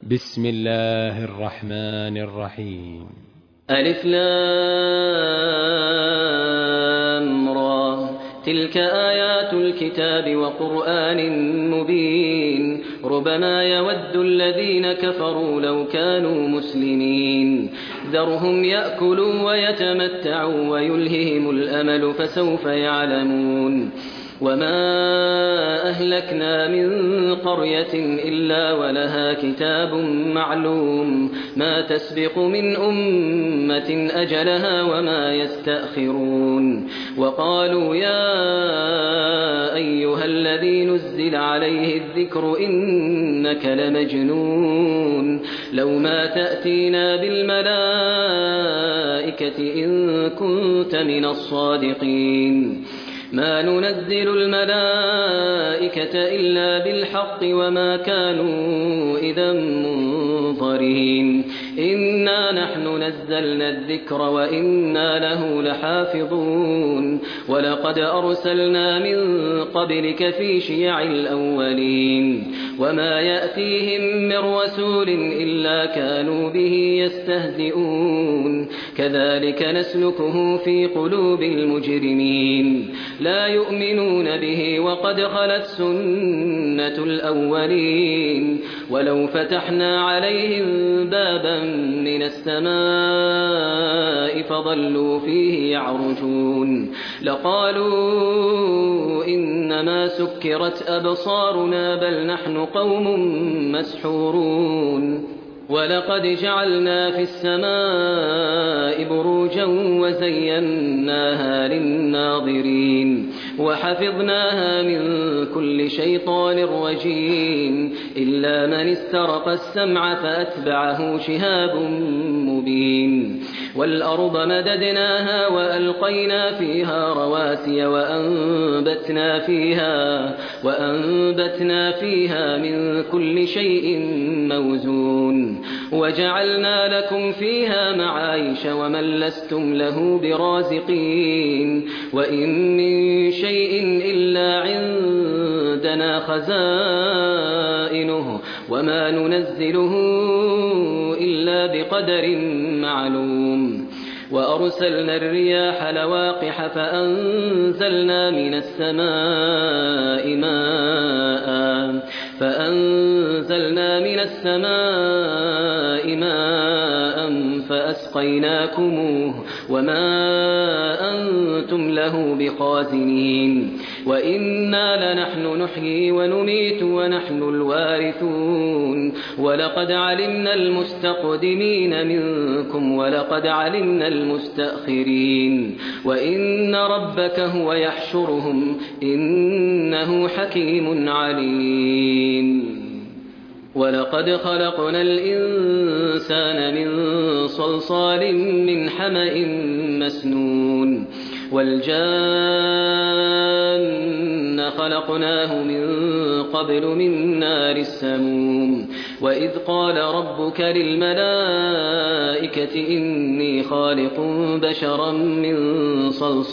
بسم الله الرحمن الرحيم. ألف لام را تلك آيات الكتاب وقرآن مبين ربما يود الذين كفروا لو كانوا مسلمين ذرهم يأكلوا ويتمتعوا ويلههم الأمل فسوف يعلمون وما أهلكنا من قرية إلا ولها كتاب معلوم ما تسبق من أمة أجلها وما يستأخرون وقالوا يا أيها الذي نزل عليه الذكر إنك لمجنون لو ما تأتينا بالملائكة إن كنت من الصادقين ما ننزل الملائكة إلا بالحق وما كانوا إذا منظرين إنا نحن نزلنا الذكر وإنا له لحافظون ولقد أرسلنا من قبلك في شيع الأولين وما يأتيهم من رسول إلا كانوا به يستهزئون كذلك نسلكه في قلوب المجرمين لا يؤمنون به وقد خلت سنة الأولين ولو فتحنا عليهم بابا من السماء فظلوا فيه يعرجون لقالوا إنما سكرت أبصارنا بل نحن قوم مسحورون ولقد جعلنا في السماء بروجا وزيناها للناظرين وحفظناها من كل شيطان رجيم إلا من استرق السمع فأتبعه شهاب مبين والأرض مددناها وألقينا فيها رواسي وأنبتنا فيها من كل شيء موزون وجعلنا لكم فيها معايش ومن لستم له برازقين وإن من شيء إلا عندنا خزائنه وما ننزله إلا بقدر معلوم وأرسلنا الرياح لواقح فأنزلنا من السماء ماء فأسقيناكموه وما أنتم له بخازنين وإنا لنحن نحيي ونميت ونحن الوارثون ولقد علمنا المستقدمين منكم ولقد علمنا المستأخرين وإن ربك هو يحشرهم إنه حكيم عليم ولقد خلقنا الإنسان من صلصال من حمأ مسنون والجان خلقناه من قبل من نار السموم وإذ قال ربك للملائكة إني خالق بشرا من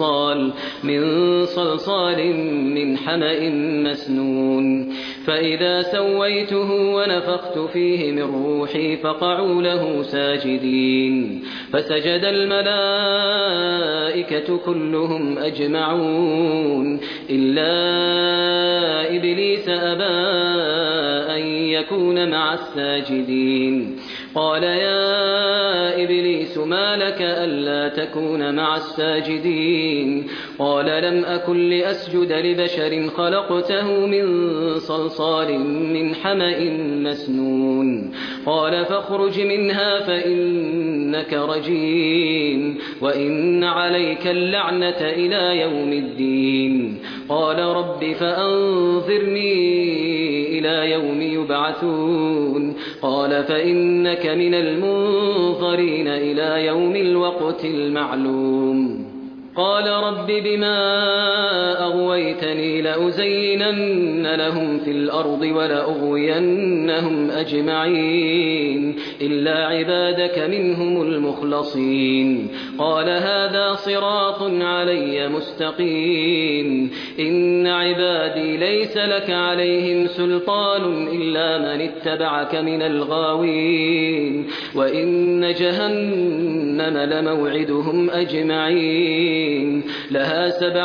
صلصال من حمأ مسنون فإذا سويته ونفخت فيه من روحي فقعوا له ساجدين فسجد الملائكة كلهم أجمعون إلا إبليس أبى أن يكون مع الساجدين قال يا إبليس ما لك ألا تكون مع الساجدين قال لم أكن لأسجد لبشر خلقته من صلصال من حمأ مسنون قال فاخرج منها فإنك رجيم وإن عليك اللعنة إلى يوم الدين قال رب فأنظرني إلى يوم يبعثون قال فإنك من المنظرين إلى يوم الوقت المعلوم قال رب بما أغويتني لأزينن لهم في الأرض ولأغوينهم أجمعين إلا عبادك منهم المخلصين قال هذا صراط علي مستقيم إن عبادي ليس لك عليهم سلطان إلا من اتبعك من الغاوين وإن جهنم لموعدهم أجمعين لها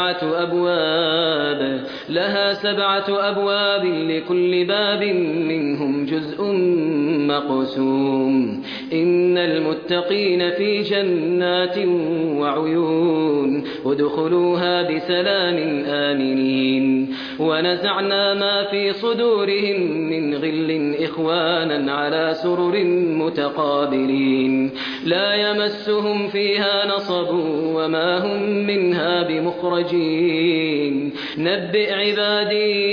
سبعة أبواب لكل باب منهم جزء مقسوم إن المتقين في جنات وعيون ادخلوها بسلام آمنين ونزعنا ما في صدورهم من غل إخوانا على سرر متقابلين لا يمسهم فيها نصب وما هم منها بمخرجين نبئ عبادي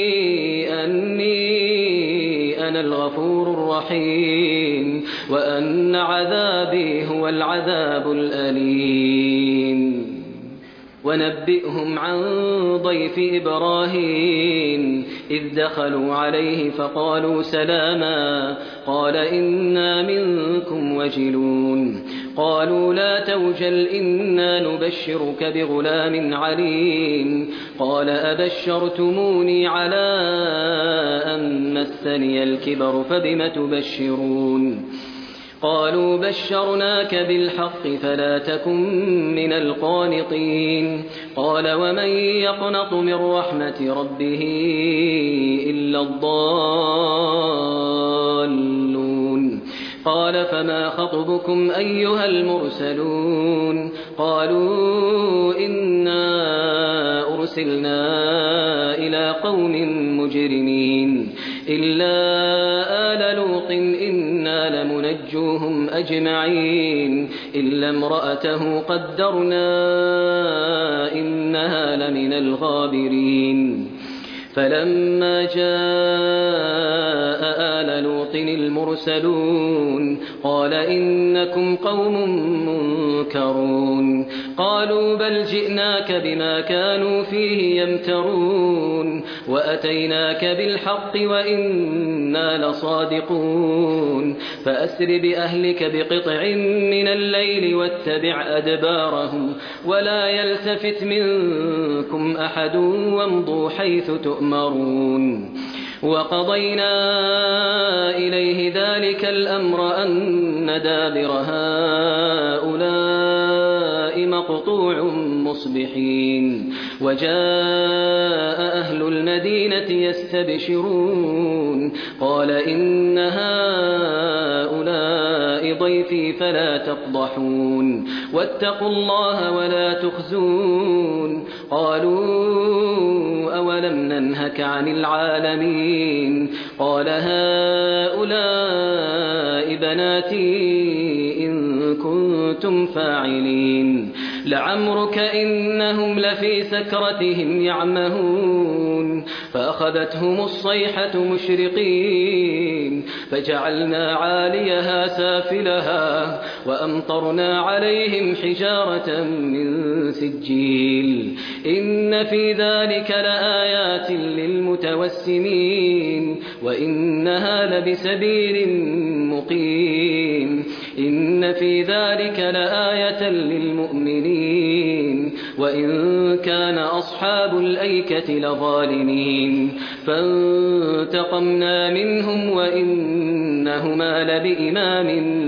أني أنا الغفور الرحيم وأن عذابي هو العذاب الأليم ونبئهم عن ضيف إبراهيم إذ دخلوا عليه فقالوا سلاما قال إنا منكم وجلون قالوا لا توجل إنا نبشرك بغلام عليم قال أبشرتموني على أن مسني الكبر فبم تبشرون قالوا بشرناك بالحق فلا تكن من القانطين قال ومن يقنط من رحمة ربه إلا الضالون قال فما خطبكم أيها المرسلون قالوا إنا أرسلنا إلى قوم مجرمين إلا آل لوط إنا لمنجوهم أجمعين إلا امرأته قدرنا إنها لمن الغابرين فلما جاء آل لوط المرسلون قال إنكم قوم منكرون قالوا بل جئناك بما كانوا فيه يمترون وأتيناك بالحق وإنا لصادقون فأسر بأهلك بقطع من الليل واتبع أدبارهم ولا يلتفت منكم أحد وامضوا حيث تؤمرون وقضينا إليه ذلك الأمر أن دابر هؤلاء مقطوع مصبحين وجاء أهل المدينة يستبشرون قال إن هؤلاء ضيفي فلا تفضحون واتقوا الله ولا تخزون قالوا أولم ننهك عن العالمين قال هؤلاء بناتي إن كنتم فاعلين لعمرك إنهم لفي سكرتهم يعمهون فأخذتهم الصيحة مشرقين فجعلنا عاليها سافلها وأمطرنا عليهم حجارة من سجيل إن في ذلك لآيات للمتوسمين وإنها لبسبيل مقيم إن في ذلك لآية للمؤمنين وإن كان أصحاب الأيكة لظالمين فانتقمنا منهم وإنهما لبإمام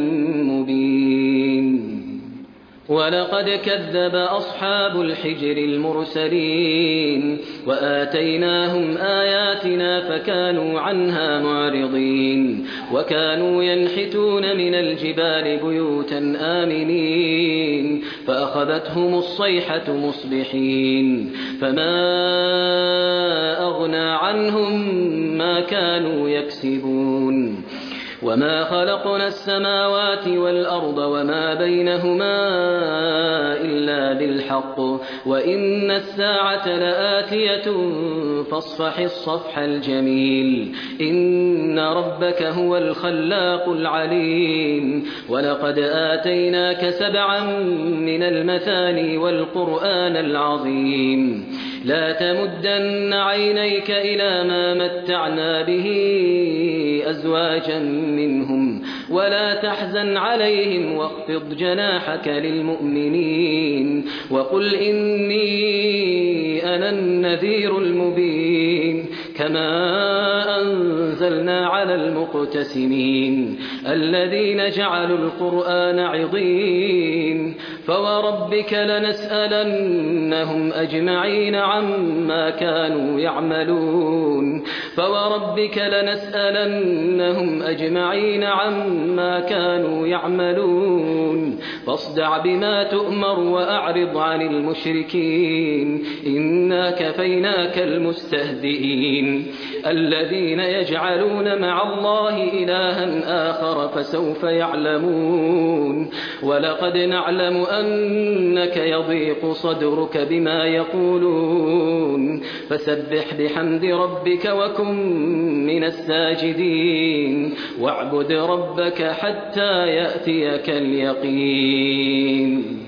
مبين ولقد كذب أصحاب الحجر المرسلين وآتيناهم آياتنا فكانوا عنها معرضين وكانوا ينحتون من الجبال بيوتا آمنين فأخذتهم الصيحة مصبحين فما أغنى عنهم ما كانوا يكسبون وما خلقنا السماوات والأرض وما بينهما إلا بالحق وإن الساعة لآتية فاصفح الصفح الجميل إن ربك هو الخلاق العليم ولقد آتيناك 7 من المثاني والقرآن العظيم لا تمدن عينيك إلى ما متعنا به أزواجا منهم ولا تحزن عليهم واخفض جناحك للمؤمنين وقل إني أنا النذير المبين كما أنزلنا على المقتسمين الذين جعلوا القرآن عضين فوربك لنسألنهم أجمعين عما كانوا يعملون فاصدع بما تؤمر وأعرض عن المشركين إنا كفيناك المستهزئين الذين يجعلون مع الله إلها آخر فسوف يعلمون ولقد نعلم أنك يضيق صدرك بما يقولون فسبح بحمد ربك وكن من الساجدين واعبد ربك حتى يأتيك اليقين